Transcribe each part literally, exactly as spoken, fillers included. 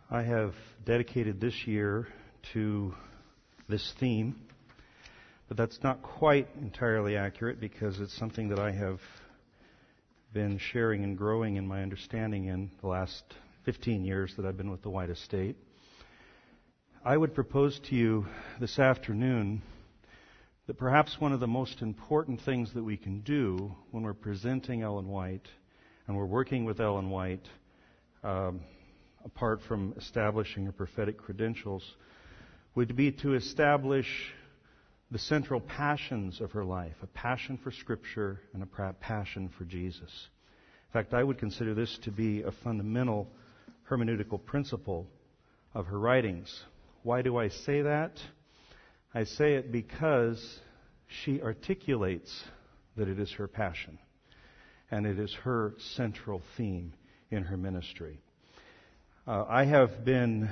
I have dedicated this year to this theme, but that's not quite entirely accurate because it's something that I have been sharing and growing in my understanding in the last fifteen years that I've been with the White Estate. I would propose to you this afternoon that perhaps one of the most important things that we can do when we're presenting Ellen White and we're working with Ellen White, um, apart from establishing her prophetic credentials, would be to establish the central passions of her life, a passion for Scripture and a passion for Jesus. In fact, I would consider this to be a fundamental hermeneutical principle of her writings. Why do I say that? I say it because she articulates that it is her passion, and it is her central theme in her ministry. Uh, I have been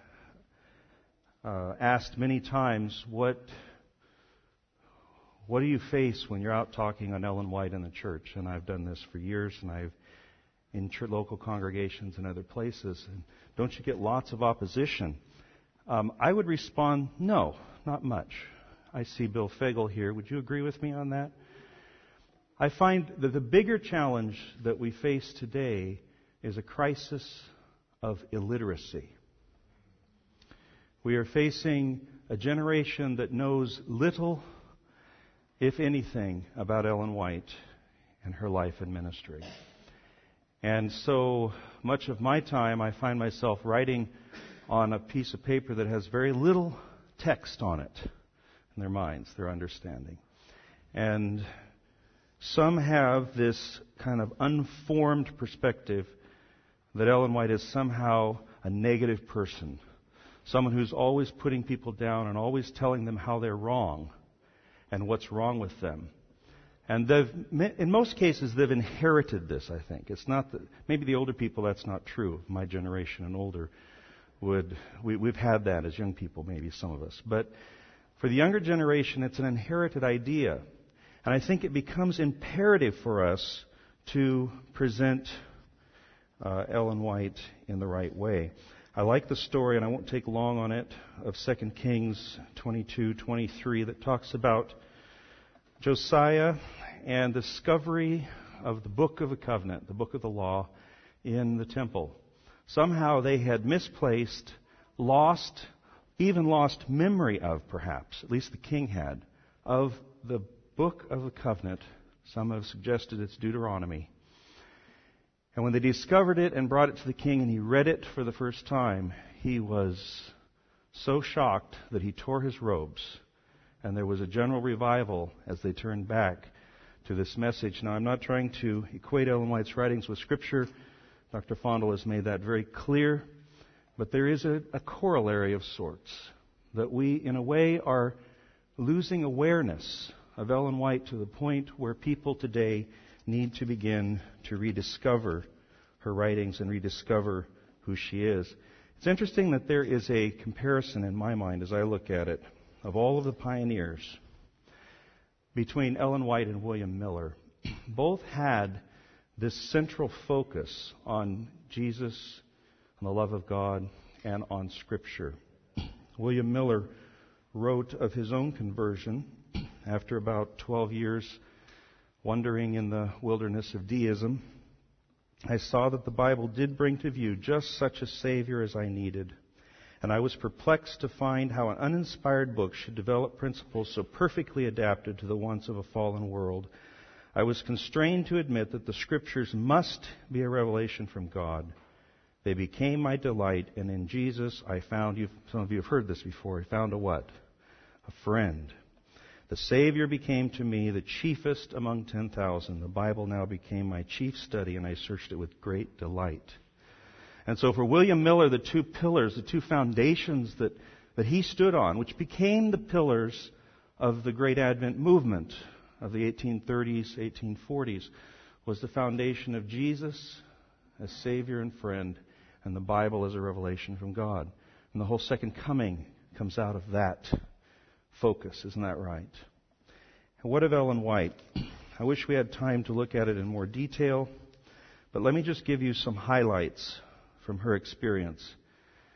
uh, asked many times, what what do you face when you're out talking on Ellen White in the church? And I've done this for years, and I've in church, local congregations and other places. And don't you get lots of opposition? Um, I would respond, no, not much. I see Bill Fagel here. Would you agree with me on that? I find that the bigger challenge that we face today is a crisis of illiteracy. We are facing a generation that knows little, if anything, about Ellen White and her life and ministry. And so much of my time I find myself writing on a piece of paper that has very little text on it in their minds, their understanding. And some have this kind of unformed perspective that Ellen White is somehow a negative person, someone who's always putting people down and always telling them how they're wrong and what's wrong with them. And they've, in most cases, they've inherited this, I think. It's not that, maybe the older people, that's not true. My generation and older would, we, we've had that as young people, maybe some of us. But for the younger generation, it's an inherited idea. And I think it becomes imperative for us to present uh, Ellen White in the right way. I like the story, and I won't take long on it, of Second Kings twenty-two twenty-three that talks about Josiah and the discovery of the Book of the Covenant, the Book of the Law, in the temple. Somehow they had misplaced, lost, even lost memory of, perhaps, at least the king had, of the Book of the Covenant. Some have suggested it's Deuteronomy. And when they discovered it and brought it to the king and he read it for the first time, he was so shocked that he tore his robes. And there was a general revival as they turned back to this message. Now, I'm not trying to equate Ellen White's writings with Scripture. Doctor Fondel has made that very clear. But there is a, a corollary of sorts, that we, in a way, are losing awareness of Ellen White to the point where people today need to begin to rediscover her writings and rediscover who she is. It's interesting that there is a comparison in my mind as I look at it of all of the pioneers between Ellen White and William Miller. Both had this central focus on Jesus, on the love of God, and on Scripture. William Miller wrote of his own conversion after about twelve years wandering in the wilderness of deism. I saw that the Bible did bring to view just such a Savior as I needed, and I was perplexed to find how an uninspired book should develop principles so perfectly adapted to the wants of a fallen world. I was constrained to admit that the Scriptures must be a revelation from God. They became my delight, and in Jesus I found, you, some of you have heard this before, I found a what? A friend. The Savior became to me the chiefest among ten thousand. The Bible now became my chief study, and I searched it with great delight. And so for William Miller, the two pillars, the two foundations that, that he stood on, which became the pillars of the Great Advent movement of the eighteen thirties, eighteen forties, was the foundation of Jesus as Savior and friend, and the Bible as a revelation from God. And the whole second coming comes out of that focus, isn't that right? And what of Ellen White? I wish we had time to look at it in more detail, but let me just give you some highlights from her experience.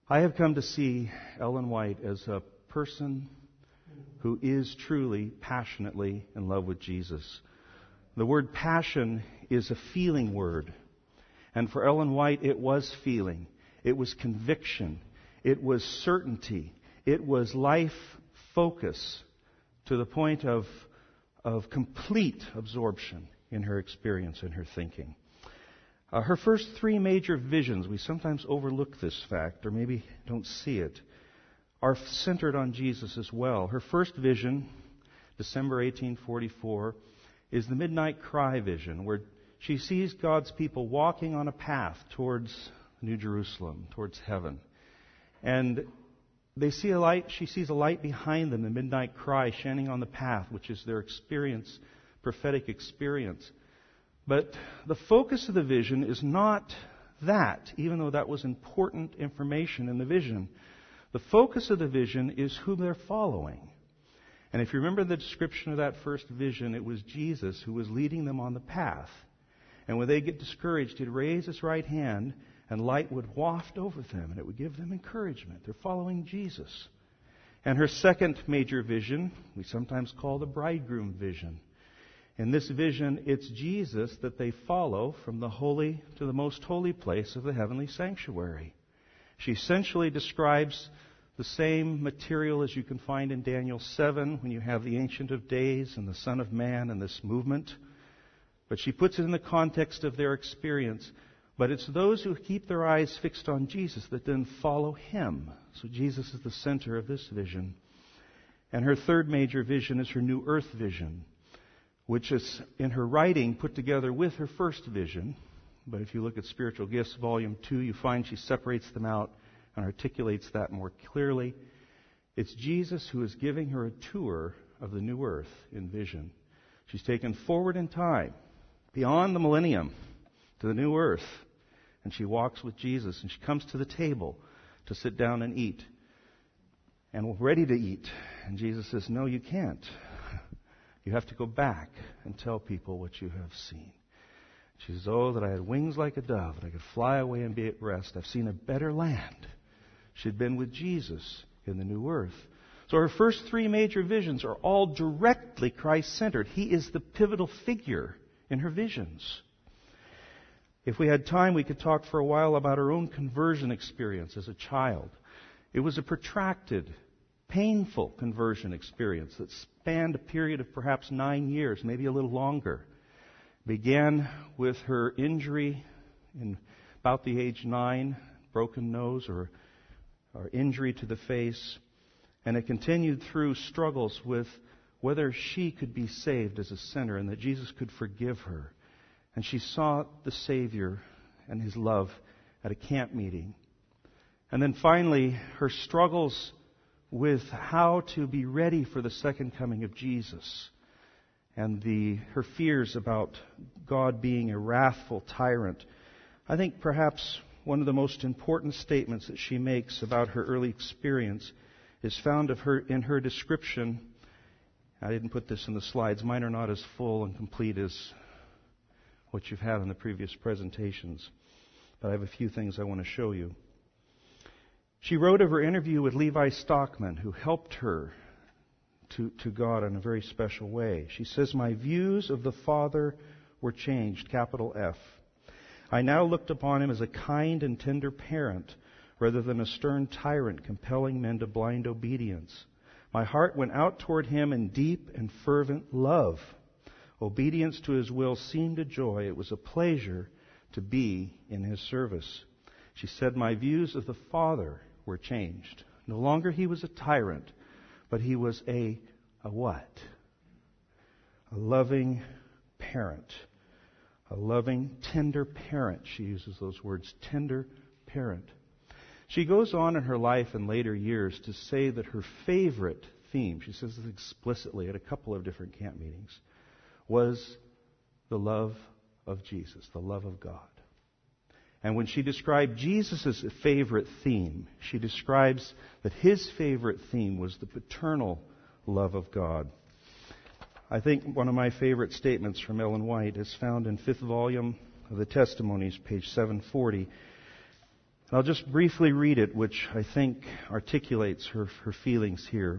I have come to see Ellen White as a person who is truly, passionately in love with Jesus. The word passion is a feeling word. And for Ellen White, it was feeling. It was conviction. It was certainty. It was life focus to the point of, of complete absorption in her experience and her thinking. Uh, her first three major visions, we sometimes overlook this fact or maybe don't see it, are centered on Jesus as well. Her first vision, December eighteen forty-four, is the Midnight Cry vision, where she sees God's people walking on a path towards New Jerusalem, towards heaven. And they see a light, she sees a light behind them, the midnight cry shining on the path, which is their experience, prophetic experience. But the focus of the vision is not that, even though that was important information in the vision. The focus of the vision is who they're following. And if you remember the description of that first vision, it was Jesus who was leading them on the path. And when they get discouraged, he'd raise his right hand and light would waft over them and it would give them encouragement. They're following Jesus. And her second major vision, we sometimes call the bridegroom vision. In this vision, it's Jesus that they follow from the holy to the most holy place of the heavenly sanctuary. She essentially describes the same material as you can find in Daniel seven when you have the Ancient of Days and the Son of Man and this movement. But she puts it in the context of their experience. But it's those who keep their eyes fixed on Jesus that then follow him. So Jesus is the center of this vision. And her third major vision is her New Earth vision, which is in her writing put together with her first vision. But if you look at Spiritual Gifts, Volume two, you find she separates them out and articulates that more clearly. It's Jesus who is giving her a tour of the New Earth in vision. She's taken forward in time, beyond the millennium, to the New Earth. And she walks with Jesus, and she comes to the table to sit down and eat. And we're ready to eat. And Jesus says, no, you can't. You have to go back and tell people what you have seen. She says, oh, that I had wings like a dove, and I could fly away and be at rest. I've seen a better land. She'd been with Jesus in the New Earth. So her first three major visions are all directly Christ-centered. He is the pivotal figure in her visions. If we had time, we could talk for a while about her own conversion experience as a child. It was a protracted, painful conversion experience that spanned a period of perhaps nine years, maybe a little longer. Began with her injury in about the age nine, broken nose or, or injury to the face. And it continued through struggles with whether she could be saved as a sinner and that Jesus could forgive her. And she sought the Savior and his love at a camp meeting. And then finally, her struggles with how to be ready for the second coming of Jesus. And the her fears about God being a wrathful tyrant. I think perhaps one of the most important statements that she makes about her early experience is found of her in her description. I didn't put this in the slides. Mine are not as full and complete as what you've had in the previous presentations. But I have a few things I want to show you. She wrote of her interview with Levi Stockman, who helped her to, to God in a very special way. She says, my views of the Father were changed, capital F. I now looked upon him as a kind and tender parent rather than a stern tyrant compelling men to blind obedience. My heart went out toward him in deep and fervent love. Obedience to his will seemed a joy. It was a pleasure to be in his service. She said, my views of the Father were changed. No longer he was a tyrant, but he was a, a what? A loving parent. A loving, tender parent. She uses those words, tender parent. She goes on in her life in later years to say that her favorite theme, she says this explicitly at a couple of different camp meetings, was the love of Jesus, the love of God. And when she described Jesus' favorite theme, she describes that his favorite theme was the paternal love of God. I think one of my favorite statements from Ellen White is found in fifth volume of the Testimonies, page seven forty. I'll just briefly read it, which I think articulates her, her feelings here.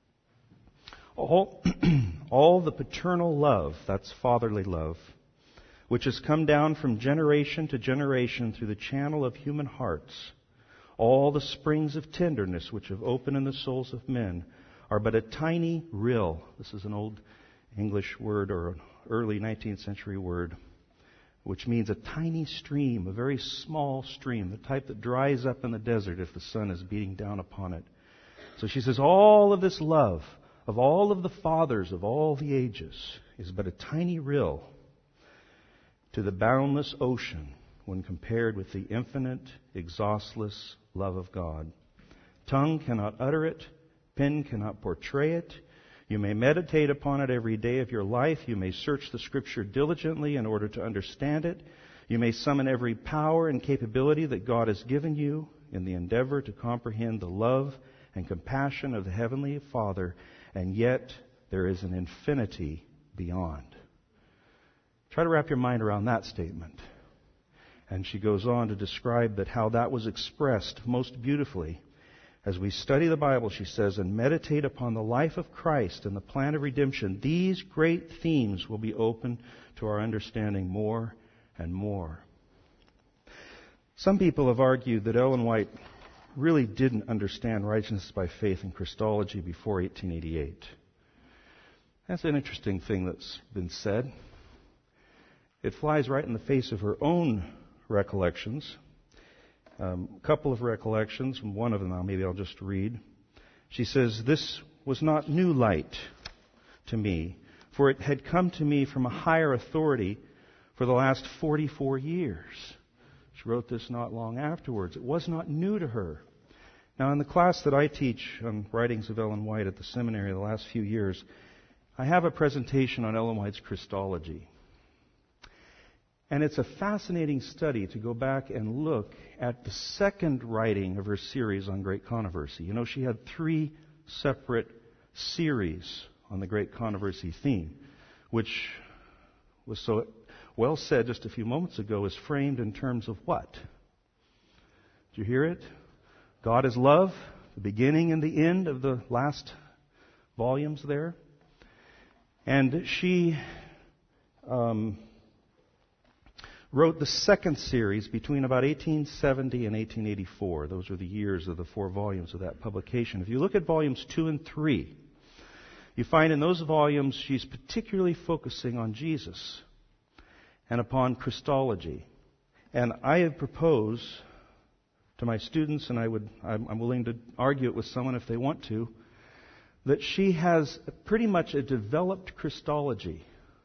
All, all the paternal love, that's fatherly love, which has come down from generation to generation through the channel of human hearts, all the springs of tenderness which have opened in the souls of men, are but a tiny rill. This is an old English word or an early nineteenth century word, which means a tiny stream, a very small stream, the type that dries up in the desert if the sun is beating down upon it. So she says, all of this love of all of the fathers of all the ages is but a tiny rill to the boundless ocean when compared with the infinite, exhaustless love of God. Tongue cannot utter it. Pen cannot portray it. You may meditate upon it every day of your life. You may search the Scripture diligently in order to understand it. You may summon every power and capability that God has given you in the endeavor to comprehend the love and compassion of the Heavenly Father, and yet there is an infinity beyond. Try to wrap your mind around that statement. And she goes on to describe that how that was expressed most beautifully. As we study the Bible, she says, and meditate upon the life of Christ and the plan of redemption, these great themes will be open to our understanding more and more. Some people have argued that Ellen White really didn't understand righteousness by faith and Christology before eighteen eighty-eight. That's an interesting thing that's been said. It flies right in the face of her own recollections. Um, a couple of recollections, one of them now maybe I'll just read. She says, this was not new light to me, for it had come to me from a higher authority for the last forty-four years. She wrote this not long afterwards. It was not new to her. Now, in the class that I teach on writings of Ellen White at the seminary the last few years, I have a presentation on Ellen White's Christology. And it's a fascinating study to go back and look at the second writing of her series on Great Controversy. You know, she had three separate series on the Great Controversy theme, which was so well said just a few moments ago, is framed in terms of what? Did you hear it? God is love, the beginning and the end of the last volumes there. And she um, wrote the second series between about eighteen seventy and eighteen eighty-four. Those are the years of the four volumes of that publication. If you look at volumes two and three, you find in those volumes she's particularly focusing on Jesus and upon Christology. And I have proposed to my students, and I would, I'm, I'm willing to argue it with someone if they want to, that she has pretty much a developed Christology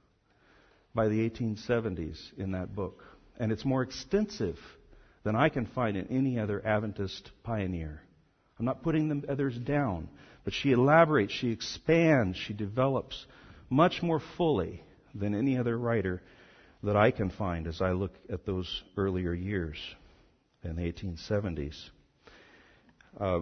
by the eighteen seventies in that book. And it's more extensive than I can find in any other Adventist pioneer. I'm not putting the others down, but she elaborates, she expands, she develops much more fully than any other writer that I can find as I look at those earlier years in the eighteen seventies. Uh,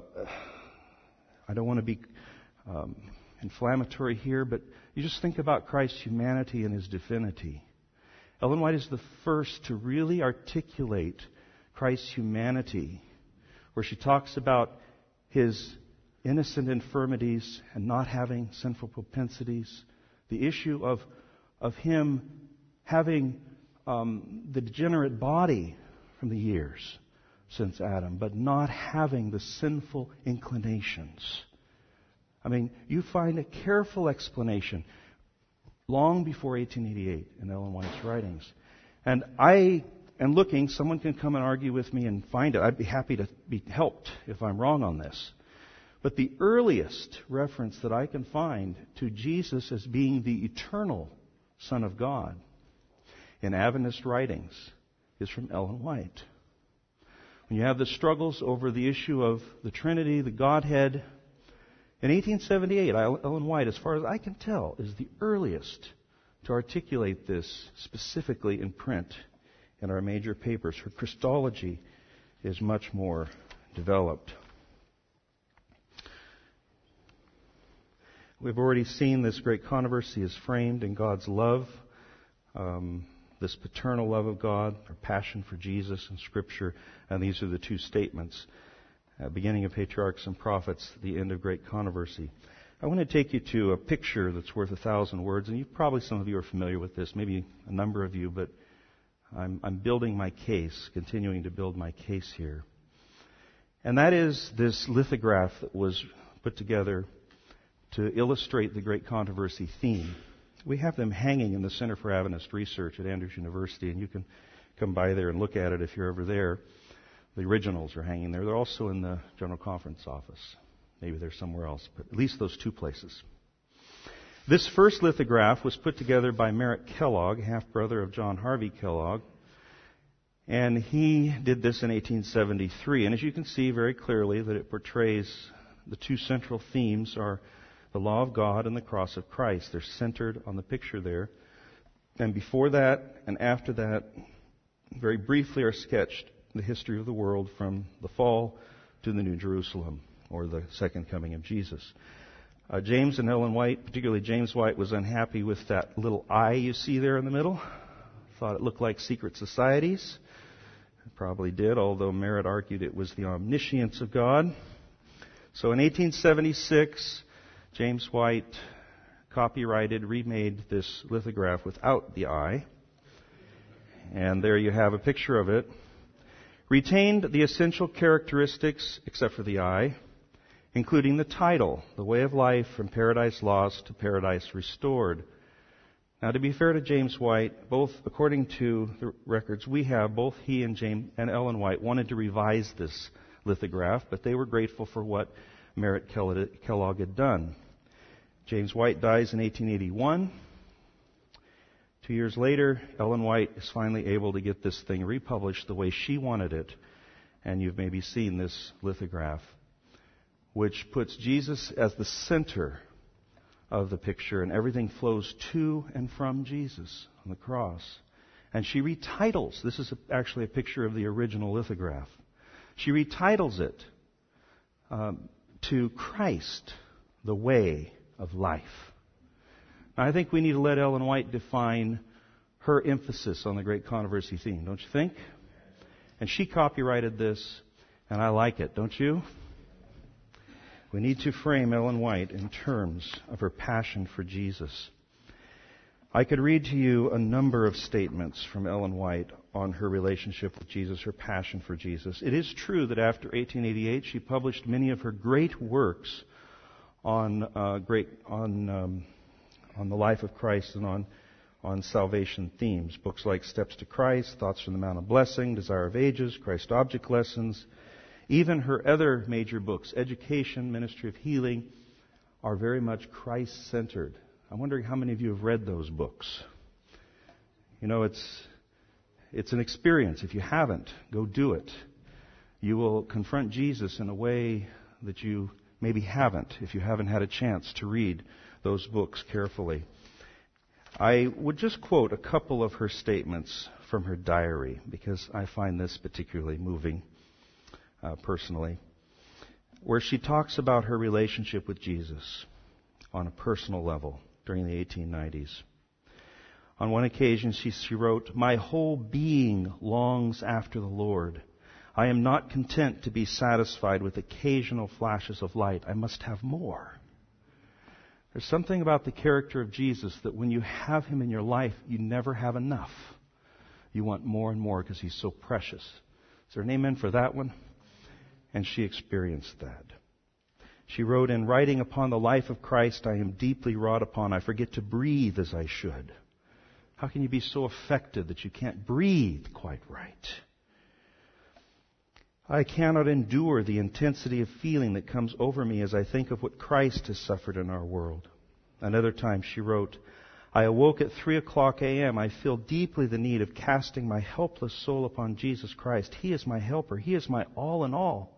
I don't want to be um, inflammatory here, but you just think about Christ's humanity and His divinity. Ellen White is the first to really articulate Christ's humanity, where she talks about His innocent infirmities and not having sinful propensities, the issue of, of Him having um, the degenerate body from the years since Adam, but not having the sinful inclinations. I mean, you find a careful explanation long before eighteen eighty-eight in Ellen White's writings. And I am looking, someone can come and argue with me and find it. I'd be happy to be helped if I'm wrong on this. But the earliest reference that I can find to Jesus as being the eternal Son of God in Adventist writings is from Ellen White. When you have the struggles over the issue of the Trinity, the Godhead, in eighteen seventy-eight, Ellen White, as far as I can tell, is the earliest to articulate this specifically in print in our major papers. Her Christology is much more developed. We've already seen this great controversy is framed in God's love. Um, this paternal love of God, or passion for Jesus in Scripture, and these are the two statements. Uh, beginning of Patriarchs and Prophets, the end of great controversy. I want to take you to a picture that's worth a thousand words, and you probably some of you are familiar with this, maybe a number of you, but I'm, I'm building my case, continuing to build my case here. And that is this lithograph that was put together to illustrate the great controversy theme. We have them hanging in the Center for Adventist Research at Andrews University, and you can come by there and look at it if you're ever there. The originals are hanging there. They're also in the General Conference office. Maybe they're somewhere else, but at least those two places. This first lithograph was put together by Merritt Kellogg, half-brother of John Harvey Kellogg, and he did this in eighteen seventy-three. And as you can see very clearly that it portrays the two central themes are the law of God and the cross of Christ. They're centered on the picture there. And before that and after that, very briefly are sketched the history of the world from the fall to the New Jerusalem, or the second coming of Jesus. Uh, James and Ellen White, particularly James White, was unhappy with that little I you see there in the middle. Thought it looked like secret societies. It probably did, although Merritt argued it was the omniscience of God. So in eighteen seventy-six, James White copyrighted, remade this lithograph without the I. And there you have a picture of it. Retained the essential characteristics, except for the I, including the title, The Way of Life from Paradise Lost to Paradise Restored. Now, to be fair to James White, both, according to the records we have, both he and James and Ellen White wanted to revise this lithograph, but they were grateful for what Merritt Kellogg had done. James White dies in eighteen eighty-one. Two years later, Ellen White is finally able to get this thing republished the way she wanted it. And you've maybe seen this lithograph, which puts Jesus as the center of the picture, and everything flows to and from Jesus on the cross. And she retitles, this is actually a picture of the original lithograph. She retitles it um, to Christ, the way of life. Now, I think we need to let Ellen White define her emphasis on the great controversy theme, don't you think? And she copyrighted this, and I like it, don't you? We need to frame Ellen White in terms of her passion for Jesus. I could read to you a number of statements from Ellen White on her relationship with Jesus, her passion for Jesus. It is true that after eighteen eighty-eight, she published many of her great works on uh, great on um, on the life of Christ and on on salvation themes. Books like Steps to Christ, Thoughts from the Mount of Blessing, Desire of Ages, Christ Object Lessons. Even her other major books, Education, Ministry of Healing, are very much Christ-centered. I'm wondering how many of you have read those books. You know, it's it's an experience. If you haven't, go do it. You will confront Jesus in a way that you maybe haven't, if you haven't had a chance to read those books carefully. I would just quote a couple of her statements from her diary, because I find this particularly moving uh, personally, where she talks about her relationship with Jesus on a personal level during the eighteen nineties. On one occasion, she, she wrote, "My whole being longs after the Lord. I am not content to be satisfied with occasional flashes of light. I must have more." There's something about the character of Jesus that when you have Him in your life, you never have enough. You want more and more because He's so precious. Is there an amen for that one? And she experienced that. She wrote, "In writing upon the life of Christ, I am deeply wrought upon. I forget to breathe as I should." How can you be so affected that you can't breathe quite right? "I cannot endure the intensity of feeling that comes over me as I think of what Christ has suffered in our world." Another time she wrote, "I awoke at three o'clock a.m. I feel deeply the need of casting my helpless soul upon Jesus Christ. He is my helper. He is my all in all."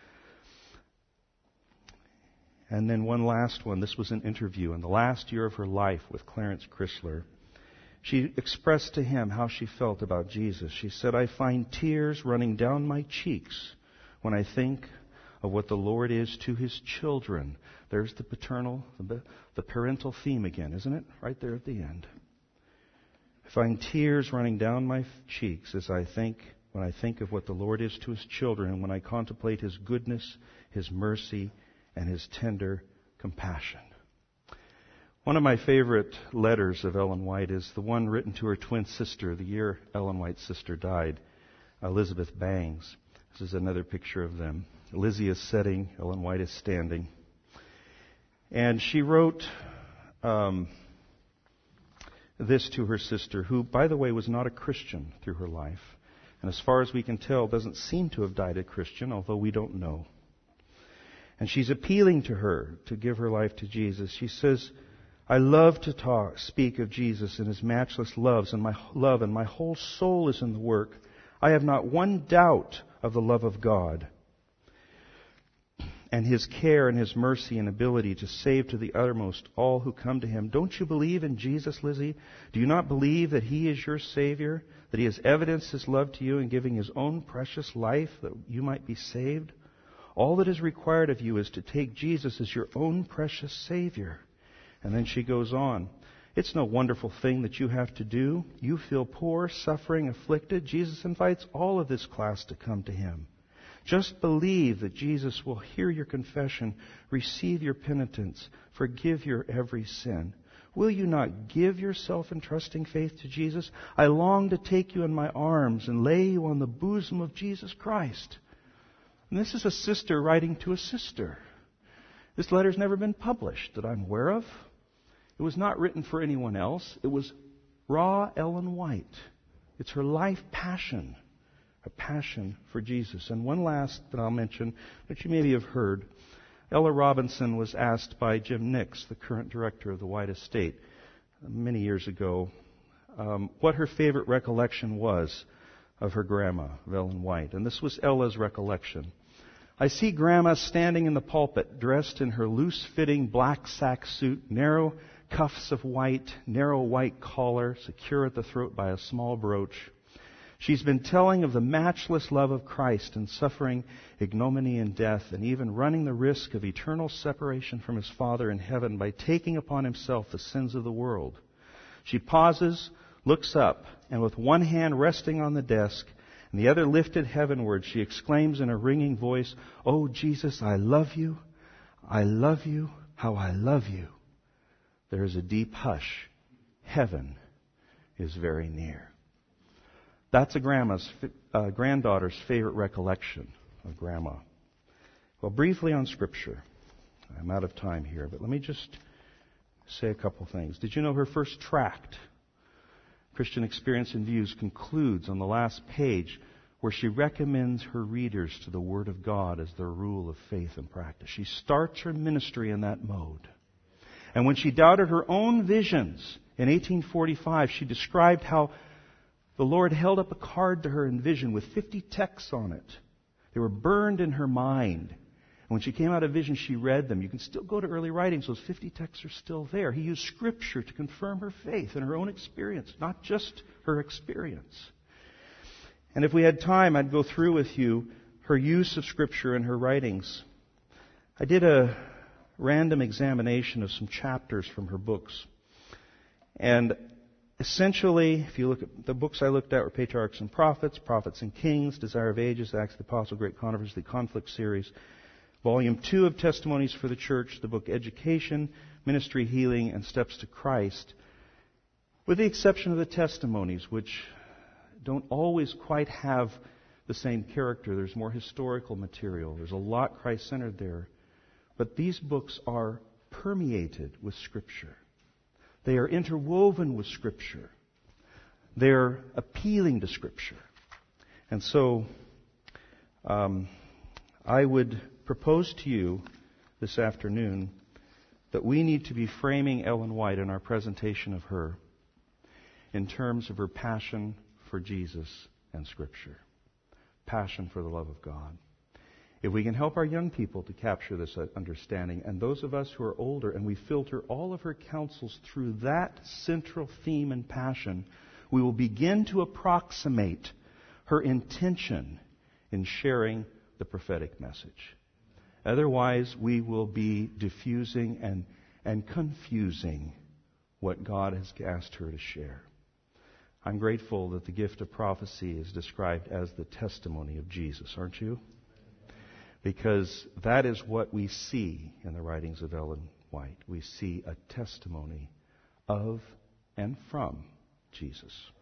And then one last one. This was an interview in the last year of her life with Clarence Chrysler. She expressed to him how she felt about Jesus. She said, "I find tears running down my cheeks when I think of what the Lord is to His children." There's the paternal, the parental theme again, isn't it? Right there at the end. I find tears running down my cheeks as I think, when I think of what the Lord is to His children, and when I contemplate His goodness, His mercy, and His tender compassion. One of my favorite letters of Ellen White is the one written to her twin sister the year Ellen White's sister died, Elizabeth Bangs. This is another picture of them. Lizzie is sitting, Ellen White is standing. And she wrote um, this to her sister, who, by the way, was not a Christian through her life. And as far as we can tell, doesn't seem to have died a Christian, although we don't know. And she's appealing to her to give her life to Jesus. She says, I love to talk, speak of Jesus and His matchless loves and my love, and my whole soul is in the work. I have not one doubt of the love of God and His care and His mercy and ability to save to the uttermost all who come to Him. Don't you believe in Jesus, Lizzie? Do you not believe that He is your Savior, that He has evidenced His love to you in giving His own precious life that you might be saved? All that is required of you is to take Jesus as your own precious Savior. And then she goes on. It's no wonderful thing that you have to do. You feel poor, suffering, afflicted. Jesus invites all of this class to come to Him. Just believe that Jesus will hear your confession, receive your penitence, forgive your every sin. Will you not give yourself in trusting faith to Jesus? I long to take you in my arms and lay you on the bosom of Jesus Christ. And this is a sister writing to a sister. This letter's never been published that I'm aware of. It was not written for anyone else. It was raw Ellen White. It's her life passion, a passion for Jesus. And one last that I'll mention that you maybe have heard. Ella Robinson was asked by Jim Nix, the current director of the White Estate, many years ago, um, what her favorite recollection was of her grandma, of Ellen White. And this was Ella's recollection. I see Grandma standing in the pulpit, dressed in her loose-fitting black sack suit, narrow cuffs of white, narrow white collar, secure at the throat by a small brooch. She's been telling of the matchless love of Christ and suffering ignominy and death, and even running the risk of eternal separation from His Father in heaven by taking upon Himself the sins of the world. She pauses, looks up, and with one hand resting on the desk and the other lifted heavenward, she exclaims in a ringing voice, "Oh, Jesus, I love you. I love you. How I love you." There is a deep hush. Heaven is very near. That's a grandma's, uh, granddaughter's favorite recollection of Grandma. Well, briefly on Scripture. I'm out of time here, but let me just say a couple things. Did you know her first tract, Christian Experience and Views, concludes on the last page where she recommends her readers to the Word of God as their rule of faith and practice. She starts her ministry in that mode. And when she doubted her own visions in eighteen forty-five, she described how the Lord held up a card to her in vision with fifty texts on it. They were burned in her mind. And when she came out of vision, she read them. You can still go to early writings. Those fifty texts are still there. He used Scripture to confirm her faith and her own experience, not just her experience. And if we had time, I'd go through with you her use of Scripture in her writings. I did a random examination of some chapters from her books. And essentially, if you look at the books I looked at were Patriarchs and Prophets, Prophets and Kings, Desire of Ages, Acts of the Apostle, Great Controversy, the Conflict Series, Volume two of Testimonies for the Church, the book Education, Ministry, Healing, and Steps to Christ, with the exception of the Testimonies, which don't always quite have the same character. There's more historical material. There's a lot Christ-centered there. But these books are permeated with Scripture. They are interwoven with Scripture. They're appealing to Scripture. And so, um, I would propose to you this afternoon that we need to be framing Ellen White in our presentation of her in terms of her passion for Jesus and Scripture. Passion for the love of God. If we can help our young people to capture this understanding, and those of us who are older, and we filter all of her counsels through that central theme and passion, we will begin to approximate her intention in sharing the prophetic message. Otherwise, we will be diffusing and, and confusing what God has asked her to share. I'm grateful that the gift of prophecy is described as the testimony of Jesus, aren't you? Because that is what we see in the writings of Ellen White. We see a testimony of and from Jesus.